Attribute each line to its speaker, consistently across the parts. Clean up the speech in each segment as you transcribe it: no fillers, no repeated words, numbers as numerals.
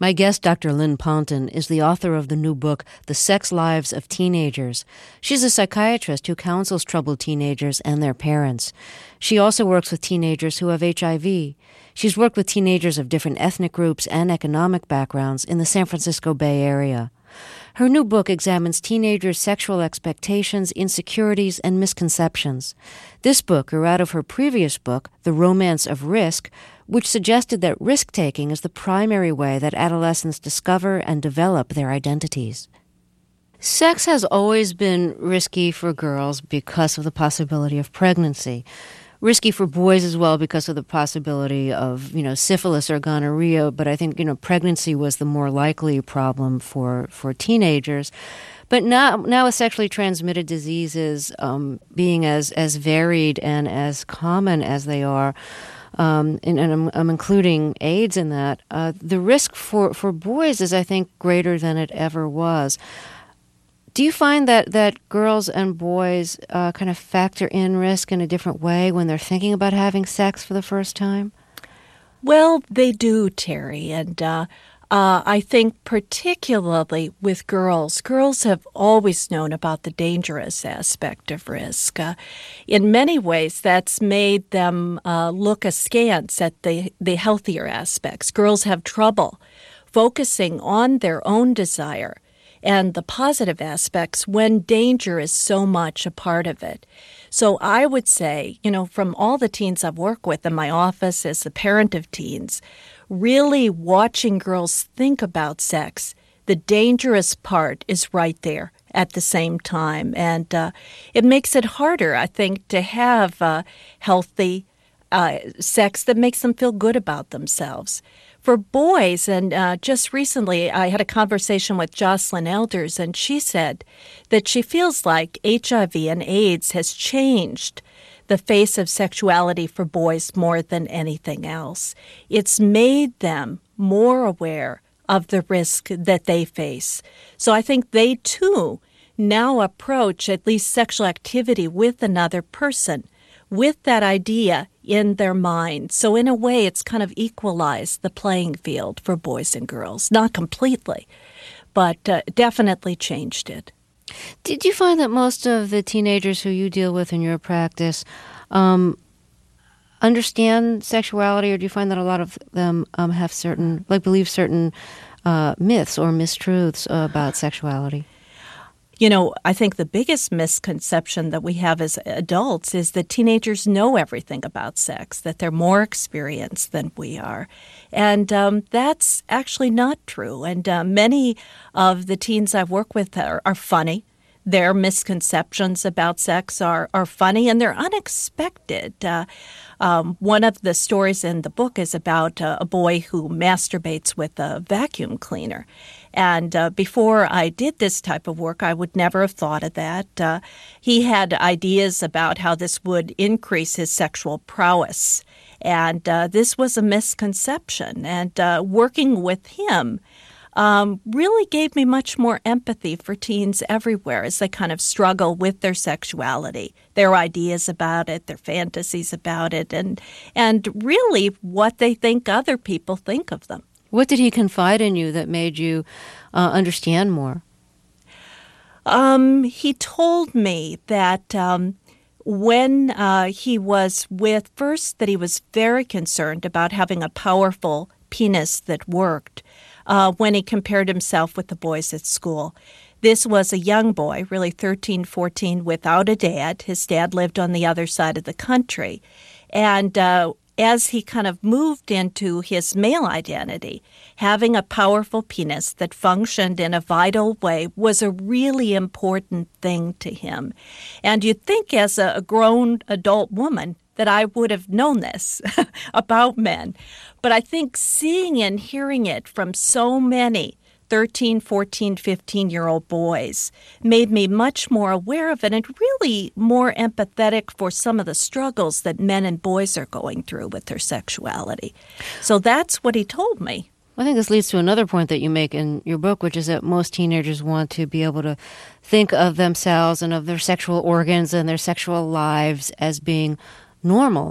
Speaker 1: My guest, Dr. Lynn Ponton, is the author of the new book, The Sex Lives of Teenagers. She's a psychiatrist who counsels troubled teenagers and their parents. She also works with teenagers who have HIV. She's worked with teenagers of different ethnic groups and economic backgrounds in the San Francisco Bay Area. Her new book examines teenagers' sexual expectations, insecurities, and misconceptions. This book grew out of her previous book, The Romance of Risk, which suggested that risk-taking is the primary way that adolescents discover and develop their identities. Sex has always been risky for girls because of the possibility of pregnancy. Risky for boys as well because of the possibility of, syphilis or gonorrhea, but I think, pregnancy was the more likely problem for teenagers. But now with sexually transmitted diseases being as varied and as common as they are, and I'm including AIDS in that, the risk for boys is, I think, greater than it ever was. Do you find that girls and boys kind of factor in risk in a different way when they're thinking about having sex for the first time?
Speaker 2: Well, they do, Terry, and I think particularly with girls have always known about the dangerous aspect of risk. In many ways, that's made them look askance at the healthier aspects. Girls have trouble focusing on their own desire and the positive aspects when danger is so much a part of it. So I would say, from all the teens I've worked with in my office as the parent of teens, really watching girls think about sex, the dangerous part is right there at the same time. And it makes it harder, I think, to have healthy sex that makes them feel good about themselves. For boys, and just recently I had a conversation with Jocelyn Elders, and she said that she feels like HIV and AIDS has changed the face of sexuality for boys more than anything else. It's made them more aware of the risk that they face. So I think they, too, now approach at least sexual activity with another person with that idea in their mind. So in a way, it's kind of equalized the playing field for boys and girls. Not completely, but definitely changed it.
Speaker 1: Did you find that most of the teenagers who you deal with in your practice understand sexuality, or do you find that a lot of them have believe certain myths or mistruths about sexuality?
Speaker 2: I think the biggest misconception that we have as adults is that teenagers know everything about sex, that they're more experienced than we are. And that's actually not true. And many of the teens I work with are funny. Their misconceptions about sex are funny, and they're unexpected. One of the stories in the book is about a boy who masturbates with a vacuum cleaner. And before I did this type of work, I would never have thought of that. He had ideas about how this would increase his sexual prowess. And this was a misconception. And working with him really gave me much more empathy for teens everywhere as they kind of struggle with their sexuality, their ideas about it, their fantasies about it, and really what they think other people think of them.
Speaker 1: What did he confide in you that made you understand more?
Speaker 2: He told me that when he was first that he was very concerned about having a powerful penis that worked when he compared himself with the boys at school. This was a young boy, really 13, 14, without a dad. His dad lived on the other side of the country. And as he kind of moved into his male identity, having a powerful penis that functioned in a vital way was a really important thing to him. And you'd think as a grown adult woman that I would have known this about men. But I think seeing and hearing it from so many 13, 14, 15-year-old boys made me much more aware of it and really more empathetic for some of the struggles that men and boys are going through with their sexuality. So that's what he told me.
Speaker 1: I think this leads to another point that you make in your book, which is that most teenagers want to be able to think of themselves and of their sexual organs and their sexual lives as being normal.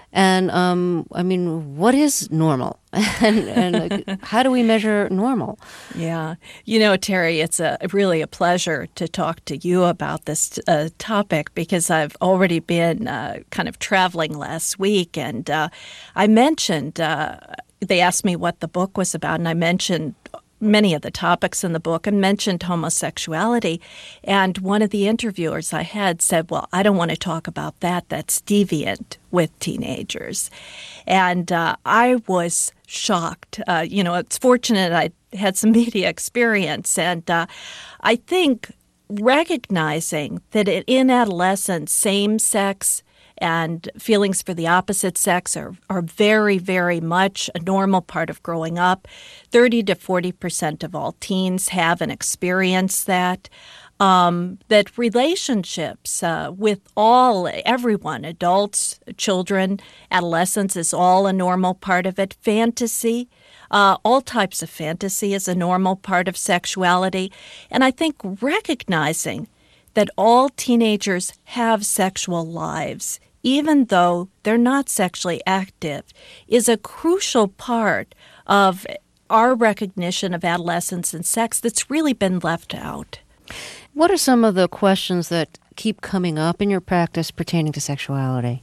Speaker 1: And I mean, what is normal? and how do we measure normal?
Speaker 2: Yeah. Terry, it's really a pleasure to talk to you about this topic because I've already been kind of traveling last week. And I mentioned, they asked me what the book was about, and I mentioned many of the topics in the book and mentioned homosexuality. And one of the interviewers I had said, well, I don't want to talk about that. That's deviant with teenagers. And I was shocked. It's fortunate I had some media experience. And I think recognizing that in adolescence, same-sex and feelings for the opposite sex are very, very much a normal part of growing up. 30 to 40% of all teens have and experience that. That relationships with everyone, adults, children, adolescents is all a normal part of it. Fantasy, all types of fantasy is a normal part of sexuality. And I think recognizing that all teenagers have sexual lives, even though they're not sexually active, is a crucial part of our recognition of adolescence and sex that's really been left out.
Speaker 1: What are some of the questions that keep coming up in your practice pertaining to sexuality?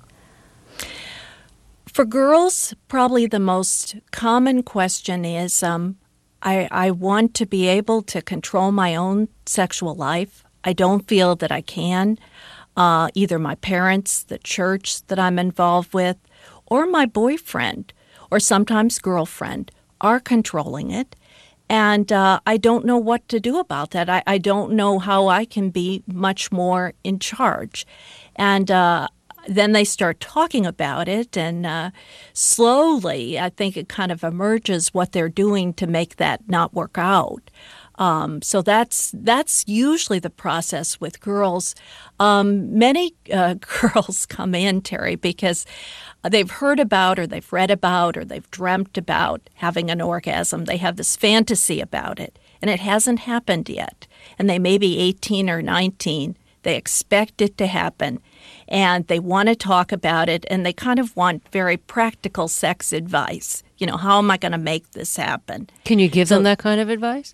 Speaker 2: For girls, probably the most common question is, I want to be able to control my own sexual life. I don't feel that I can. Either my parents, the church that I'm involved with, or my boyfriend, or sometimes girlfriend, are controlling it. And I don't know what to do about that. I don't know how I can be much more in charge. And then they start talking about it, and slowly, I think it kind of emerges what they're doing to make that not work out. So that's usually the process with girls. Many girls come in, Terry, because they've heard about or they've read about or they've dreamt about having an orgasm. They have this fantasy about it, and it hasn't happened yet. And they may be 18 or 19. They expect it to happen, and they want to talk about it, and they kind of want very practical sex advice. How am I going to make this happen?
Speaker 1: Can you give them that kind of advice?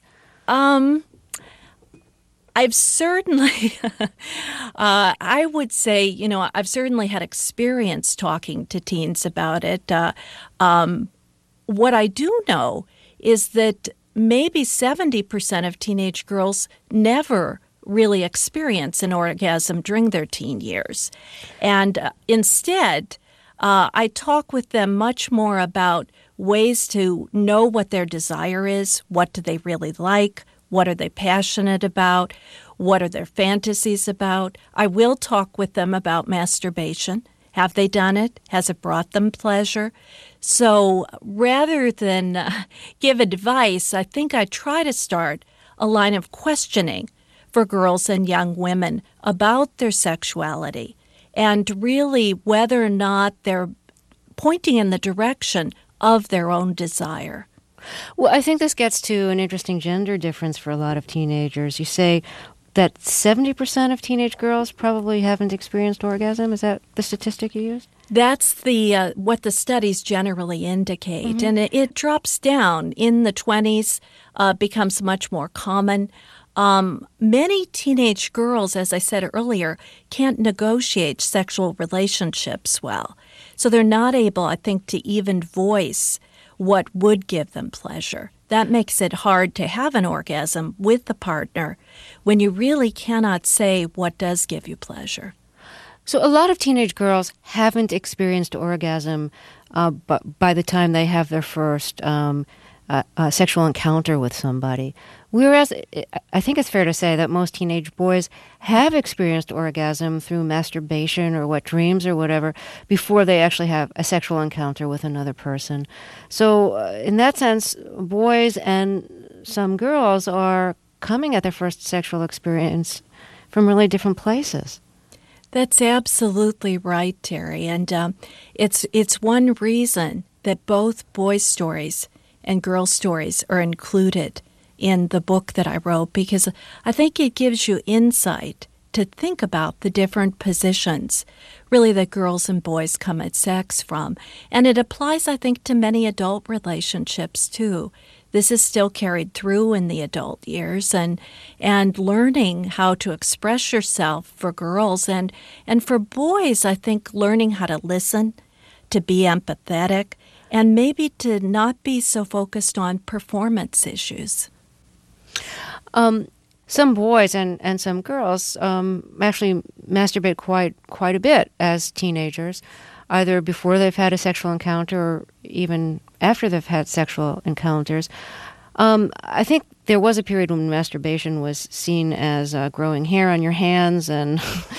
Speaker 2: I've certainly, I would say, I've certainly had experience talking to teens about it. What I do know is that maybe 70% of teenage girls never really experience an orgasm during their teen years. And instead, I talk with them much more about ways to know what their desire is, what do they really like, what are they passionate about, what are their fantasies about. I will talk with them about masturbation. Have they done it? Has it brought them pleasure? So rather than give advice, I think I try to start a line of questioning for girls and young women about their sexuality and really whether or not they're pointing in the direction of their own desire.
Speaker 1: Well, I think this gets to an interesting gender difference for a lot of teenagers. You say that 70% of teenage girls probably haven't experienced orgasm. Is that the statistic you used?
Speaker 2: That's the what the studies generally indicate. Mm-hmm. And it drops down in the 20s, becomes much more common. Many teenage girls, as I said earlier, can't negotiate sexual relationships well. So they're not able, I think, to even voice what would give them pleasure. That makes it hard to have an orgasm with the partner when you really cannot say what does give you pleasure.
Speaker 1: So a lot of teenage girls haven't experienced orgasm but by the time they have their first sexual encounter with somebody. Whereas I think it's fair to say that most teenage boys have experienced orgasm through masturbation or wet dreams or whatever before they actually have a sexual encounter with another person. So in that sense, boys and some girls are coming at their first sexual experience from really different places.
Speaker 2: That's absolutely right, Terry. And it's one reason that both boys' stories and girls' stories are included in the book that I wrote, because I think it gives you insight to think about the different positions, really, that girls and boys come at sex from. And it applies, I think, to many adult relationships, too. This is still carried through in the adult years, and learning how to express yourself for girls. And for boys, I think learning how to listen, to be empathetic, and maybe to not be so focused on performance issues.
Speaker 1: Some boys and some girls actually masturbate quite a bit as teenagers, either before they've had a sexual encounter or even after they've had sexual encounters. I think there was a period when masturbation was seen as growing hair on your hands and,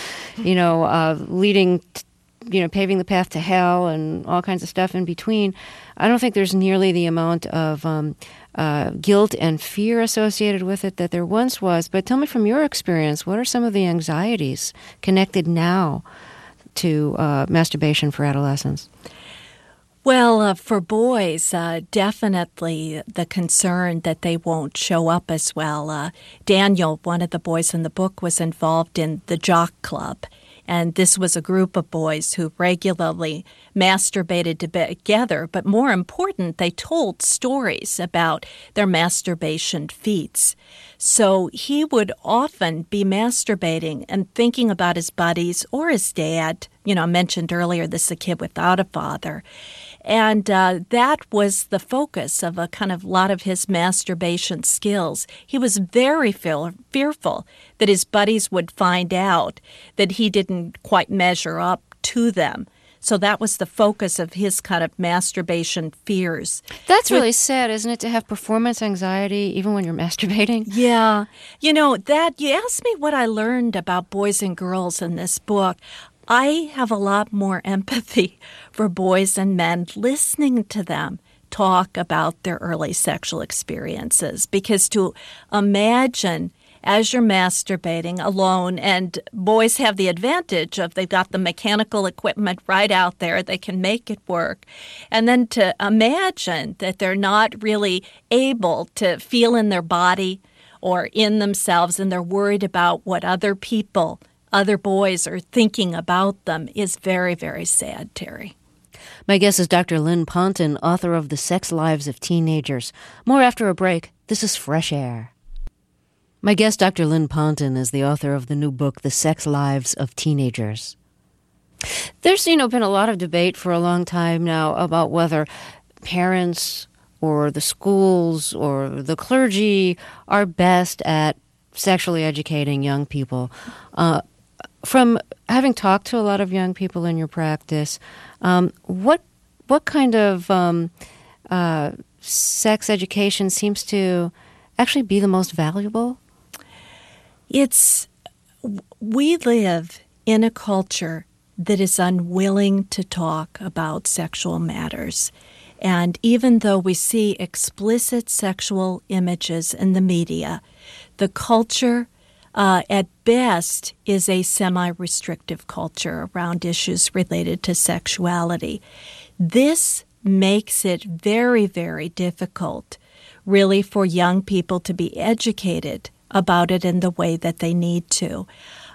Speaker 1: leading, paving the path to hell and all kinds of stuff in between. I don't think there's nearly the amount of guilt and fear associated with it that there once was. But tell me from your experience, what are some of the anxieties connected now to masturbation for adolescents?
Speaker 2: Well, for boys, definitely the concern that they won't show up as well. Daniel, one of the boys in the book, was involved in the Jock Club. And this was a group of boys who regularly masturbated together. But more important, they told stories about their masturbation feats. So he would often be masturbating and thinking about his buddies or his dad. I mentioned earlier, this is a kid without a father. And that was the focus of a kind of lot of his masturbation skills. He was very fearful that his buddies would find out that he didn't quite measure up to them. So that was the focus of his kind of masturbation fears.
Speaker 1: That's really sad, isn't it, to have performance anxiety even when you're masturbating?
Speaker 2: Yeah. That you asked me what I learned about boys and girls in this book. I have a lot more empathy for boys and men listening to them talk about their early sexual experiences, because to imagine as you're masturbating alone, and boys have the advantage of they've got the mechanical equipment right out there, they can make it work, and then to imagine that they're not really able to feel in their body or in themselves, and they're worried about what other boys are thinking about them is very, very sad, Terry.
Speaker 1: My guest is Dr. Lynn Ponton, author of The Sex Lives of Teenagers. More after a break. This is Fresh Air. My guest, Dr. Lynn Ponton, is the author of the new book, The Sex Lives of Teenagers. There's, been a lot of debate for a long time now about whether parents or the schools or the clergy are best at sexually educating young people. From having talked to a lot of young people in your practice, what kind of sex education seems to actually be the most valuable?
Speaker 2: We live in a culture that is unwilling to talk about sexual matters. And even though we see explicit sexual images in the media, the culture at best is a semi-restrictive culture around issues related to sexuality. This makes it very, very difficult, really, for young people to be educated about it in the way that they need to.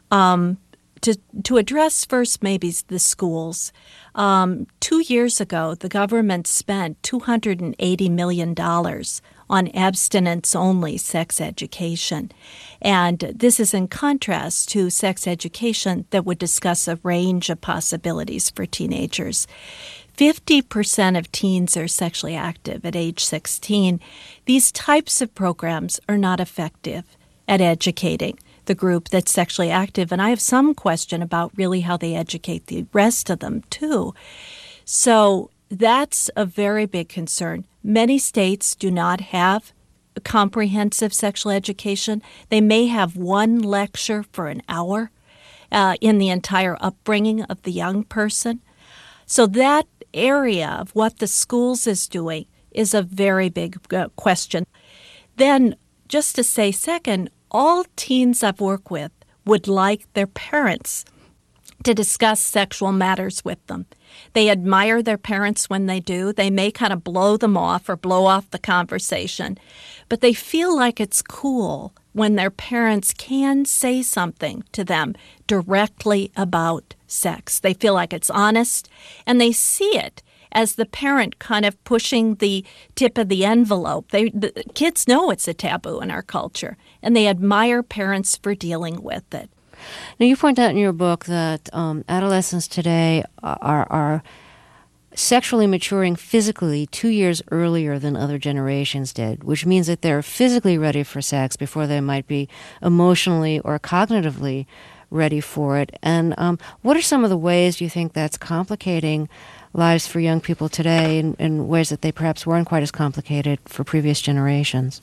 Speaker 2: To address first maybe the schools, 2 years ago, the government spent $280 million on abstinence-only sex education. And this is in contrast to sex education that would discuss a range of possibilities for teenagers. 50% of teens are sexually active at age 16. These types of programs are not effective at educating the group that's sexually active. And I have some question about really how they educate the rest of them, too. So that's a very big concern. Many states do not have a comprehensive sexual education. They may have one lecture for an hour in the entire upbringing of the young person. So that area of what the schools is doing is a very big question. Then, just to say second, all teens I've worked with would like their parents to discuss sexual matters with them. They admire their parents when they do. They may kind of blow them off or blow off the conversation, but they feel like it's cool when their parents can say something to them directly about sex. They feel like it's honest, and they see it as the parent kind of pushing the tip of the envelope. The kids know it's a taboo in our culture, and they admire parents for dealing with it.
Speaker 1: Now, you point out in your book that adolescents today are sexually maturing physically 2 years earlier than other generations did, which means that they're physically ready for sex before they might be emotionally or cognitively ready for it. And what are some of the ways you think that's complicating lives for young people today in ways that they perhaps weren't quite as complicated for previous generations?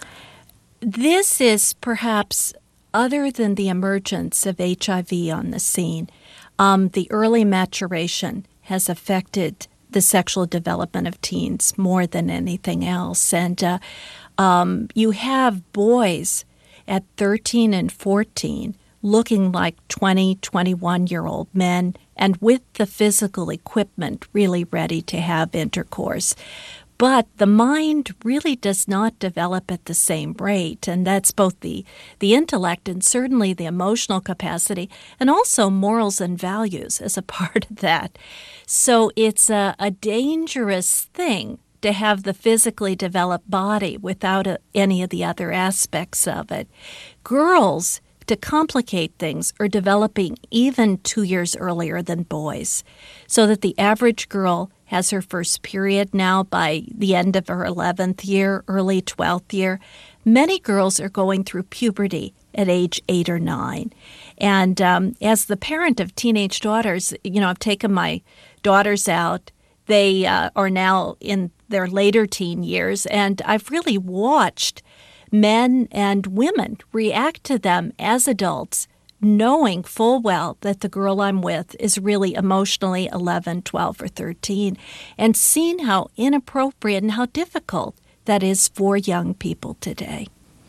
Speaker 2: This is perhaps, other than the emergence of HIV on the scene, the early maturation has affected the sexual development of teens more than anything else. And you have boys at 13 and 14 looking like 20, 21-year-old men and with the physical equipment really ready to have intercourse. But the mind really does not develop at the same rate, and that's both the intellect and certainly the emotional capacity, and also morals and values as a part of that. So it's a dangerous thing to have the physically developed body without any of the other aspects of it. Girls, to complicate things, are developing even 2 years earlier than boys, so that the average girl has her first period now by the end of her 11th year, early 12th year. Many girls are going through puberty at age 8 or 9. And as the parent of teenage daughters, I've taken my daughters out. They are now in their later teen years, and I've really watched men and women react to them as adults, knowing full well that the girl I'm with is really emotionally 11, 12, or 13, and seeing how inappropriate and how difficult that is for young people today.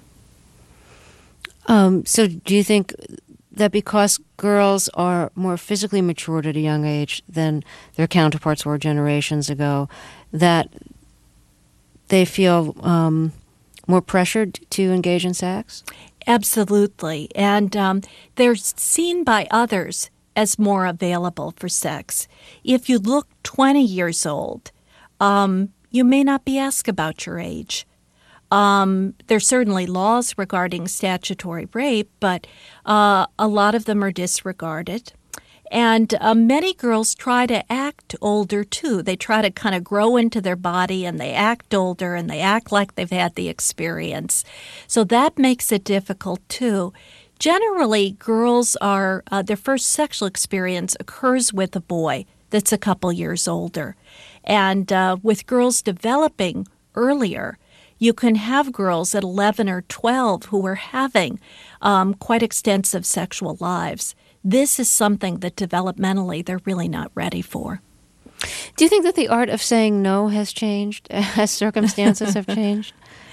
Speaker 1: So do you think that because girls are more physically matured at a young age than their counterparts were generations ago, that they feel more pressured to engage in sex?
Speaker 2: Absolutely. And they're seen by others as more available for sex. If you look 20 years old, you may not be asked about your age. There's certainly laws regarding statutory rape, but a lot of them are disregarded. And many girls try to act older, too. They try to kind of grow into their body, and they act older, and they act like they've had the experience. So that makes it difficult, too. Generally, girls are their first sexual experience occurs with a boy that's a couple years older. And with girls developing earlier, you can have girls at 11 or 12 who are having quite extensive sexual lives. This is something that developmentally they're really not ready for.
Speaker 1: Do you think that the art of saying no has changed as circumstances have changed?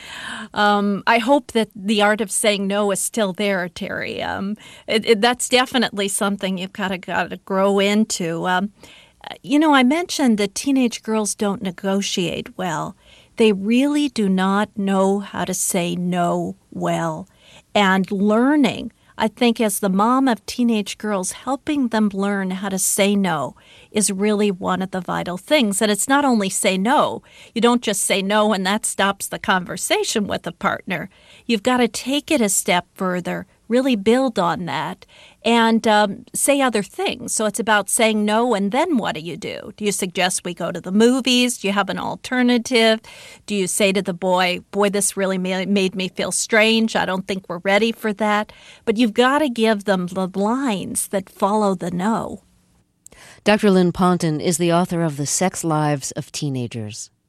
Speaker 2: I hope that the art of saying no is still there, Terry. That's definitely something you've got to grow into. I mentioned that teenage girls don't negotiate well. They really do not know how to say no well. And learning, I think, as the mom of teenage girls, helping them learn how to say no is really one of the vital things. And it's not only say no. You don't just say no and that stops the conversation with a partner. You've got to take it a step further, really build on that, and say other things. So it's about saying no, and then what do? Do you suggest we go to the movies? Do you have an alternative? Do you say to the boy, this really made me feel strange. I don't think we're ready for that. But you've got to give them the lines that follow the no.
Speaker 1: Dr. Lynn Ponton is the author of The Sex Lives of Teenagers.